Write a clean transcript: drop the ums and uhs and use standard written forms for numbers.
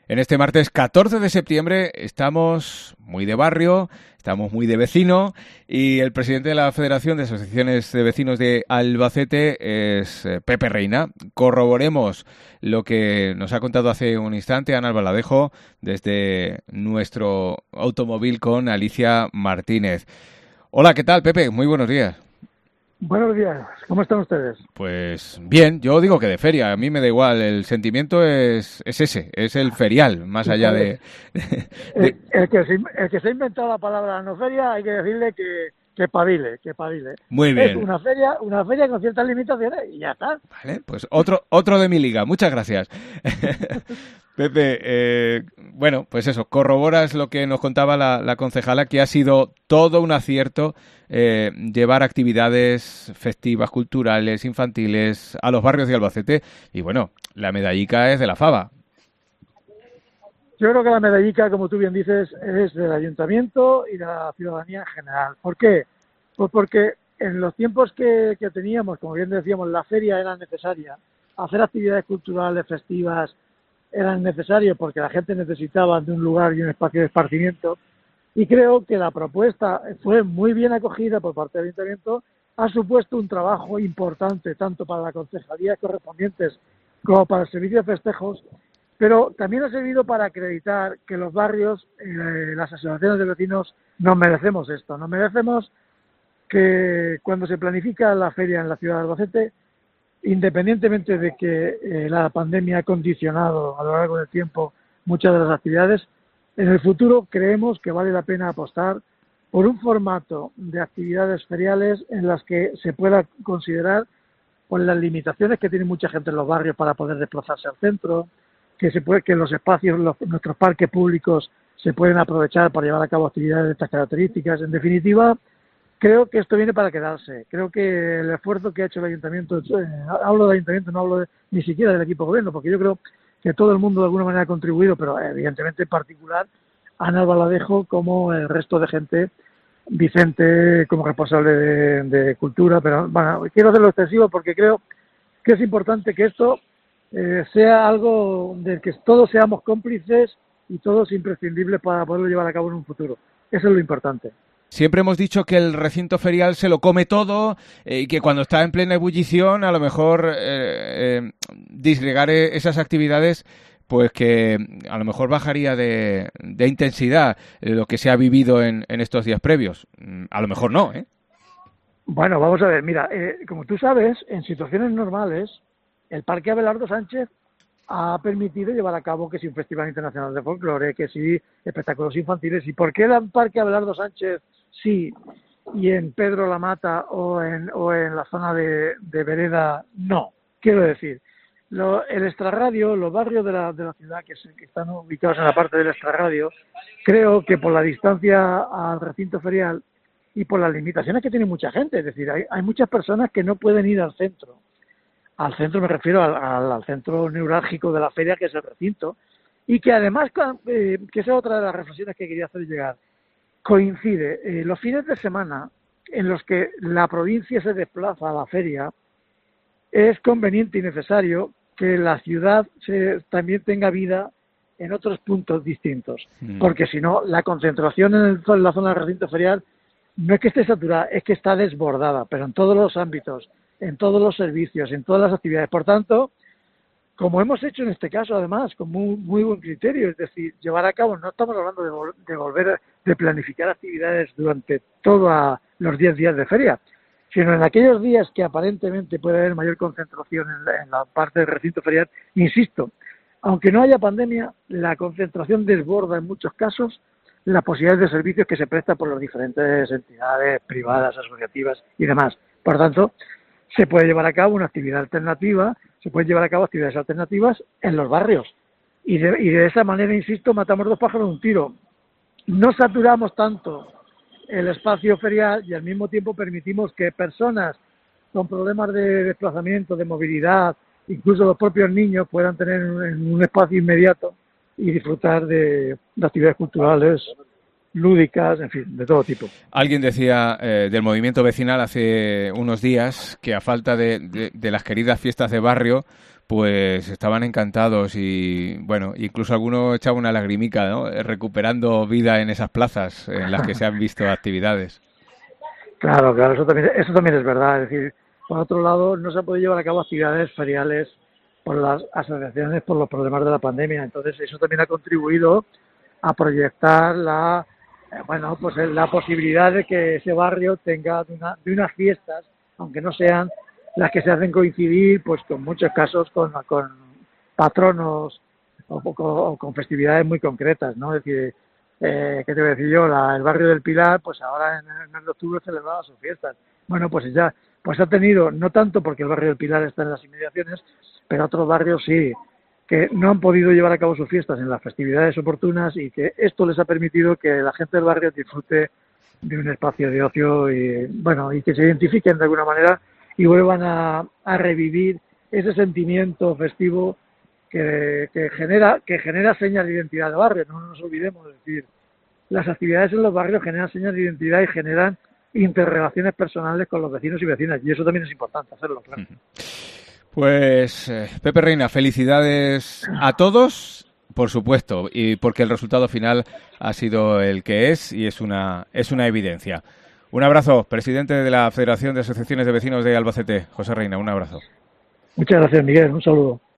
En este martes 14 de septiembre estamos muy de barrio, estamos muy de vecino y el presidente de la Federación de Asociaciones de Vecinos de Albacete es Pepe Reina. Corroboremos lo que nos ha contado hace un instante Ana Albaladejo desde nuestro automóvil con Alicia Martínez. Hola, ¿qué tal, Pepe? Muy buenos días. Buenos días, ¿cómo están ustedes? Pues bien, yo digo que de feria, a mí me da igual, el sentimiento es ese, es el ferial, más allá de... El que se ha inventado la palabra no feria hay que decirle que pabile. Muy Es bien. una feria con ciertas limitaciones y ya está. Vale, pues otro de mi liga, muchas gracias. Pepe, bueno, pues eso, corroboras lo que nos contaba la concejala, que ha sido todo un acierto llevar actividades festivas, culturales, infantiles a los barrios de Albacete. Y bueno, la medallica es de la Fava. Yo creo que la medallica, como tú bien dices, es del ayuntamiento y de la ciudadanía en general. ¿Por qué? Pues porque en los tiempos que teníamos, como bien decíamos, la feria era necesaria, hacer actividades culturales, festivas, eran necesarios porque la gente necesitaba de un lugar y un espacio de esparcimiento. Y creo que la propuesta fue muy bien acogida por parte del ayuntamiento, ha supuesto un trabajo importante tanto para las concejalías correspondientes como para el servicio de festejos, pero también ha servido para acreditar que los barrios, las asociaciones de vecinos, nos merecemos esto, nos merecemos que cuando se planifica la feria en la ciudad de Albacete, independientemente de que la pandemia ha condicionado a lo largo del tiempo muchas de las actividades, en el futuro creemos que vale la pena apostar por un formato de actividades feriales en las que se pueda considerar por las limitaciones que tiene mucha gente en los barrios para poder desplazarse al centro, que los espacios, nuestros parques públicos se pueden aprovechar para llevar a cabo actividades de estas características. En definitiva, creo que esto viene para quedarse. Creo que el esfuerzo que ha hecho el ayuntamiento, hablo del ayuntamiento, no hablo ni siquiera del equipo de gobierno, porque yo creo que todo el mundo de alguna manera ha contribuido, pero evidentemente en particular Ana Albaladejo como el resto de gente, Vicente como responsable de cultura, pero bueno, quiero hacerlo extensivo porque creo que es importante que esto sea algo del que todos seamos cómplices y todos imprescindibles para poderlo llevar a cabo en un futuro. Eso es lo importante. Siempre hemos dicho que el recinto ferial se lo come todo y que cuando está en plena ebullición a lo mejor disgregar esas actividades pues que a lo mejor bajaría de intensidad lo que se ha vivido en estos días previos. A lo mejor no, ¿eh? Bueno, vamos a ver, mira, como tú sabes, en situaciones normales el Parque Abelardo Sánchez ha permitido llevar a cabo que si un Festival Internacional de Folclore, que si espectáculos infantiles. ¿Y por qué el Parque Abelardo Sánchez sí y en Pedro la Mata o en la zona de Vereda no? Quiero decir, el extrarradio, los barrios de la ciudad que están ubicados en la parte del extrarradio, creo que por la distancia al recinto ferial y por las limitaciones que tiene mucha gente, es decir, hay muchas personas que no pueden ir al centro. Al centro me refiero al centro neurálgico de la feria, que es el recinto, y que además, que esa es otra de las reflexiones que quería hacer llegar, coincide los fines de semana en los que la provincia se desplaza a la feria, es conveniente y necesario que la ciudad también tenga vida en otros puntos distintos, porque si no, la concentración en la zona del recinto ferial no es que esté saturada, es que está desbordada, pero en todos los ámbitos, en todos los servicios, en todas las actividades. Por tanto, como hemos hecho en este caso, además, con muy buen criterio, es decir, llevar a cabo, no estamos hablando de planificar actividades durante todos los 10 días de feria, sino en aquellos días que aparentemente puede haber mayor concentración en la parte del recinto ferial. Insisto, aunque no haya pandemia, la concentración desborda en muchos casos las posibilidades de servicios que se prestan por las diferentes entidades privadas, asociativas y demás. Por tanto, se puede llevar a cabo una actividad alternativa, se pueden llevar a cabo actividades alternativas en los barrios. Y de esa manera, insisto, matamos dos pájaros de un tiro. No saturamos tanto el espacio ferial y al mismo tiempo permitimos que personas con problemas de desplazamiento, de movilidad, incluso los propios niños puedan tener un espacio inmediato y disfrutar de actividades culturales, lúdicas, en fin, de todo tipo. Alguien decía del movimiento vecinal hace unos días que a falta de las queridas fiestas de barrio, pues estaban encantados y, bueno, incluso alguno echaba una lagrimica, ¿no? Recuperando vida en esas plazas en las que se han visto actividades. Claro, claro, eso también es verdad. Es decir, por otro lado, no se han podido llevar a cabo actividades feriales por las asociaciones por los problemas de la pandemia. Entonces, eso también ha contribuido a proyectar la posibilidad de que ese barrio tenga de unas fiestas, aunque no sean las que se hacen coincidir, pues con muchos casos con patronos o con festividades muy concretas, ¿no? Es decir, ¿qué te voy a decir yo? El barrio del Pilar, pues ahora en el mes de octubre celebraba sus fiestas. Bueno, pues ya, pues ha tenido, no tanto porque el barrio del Pilar está en las inmediaciones, pero otros barrios sí, que no han podido llevar a cabo sus fiestas en las festividades oportunas y que esto les ha permitido que la gente del barrio disfrute de un espacio de ocio y, bueno, y que se identifiquen de alguna manera y vuelvan a revivir ese sentimiento festivo que genera señas de identidad de barrio. No nos olvidemos, es decir, las actividades en los barrios generan señas de identidad y generan interrelaciones personales con los vecinos y vecinas, y eso también es importante hacerlo, claro. Pues, Pepe Reina, felicidades a todos, por supuesto, y porque el resultado final ha sido el que es y es una evidencia. Un abrazo, presidente de la Federación de Asociaciones de Vecinos de Albacete, José Reina, un abrazo. Muchas gracias, Miguel, un saludo.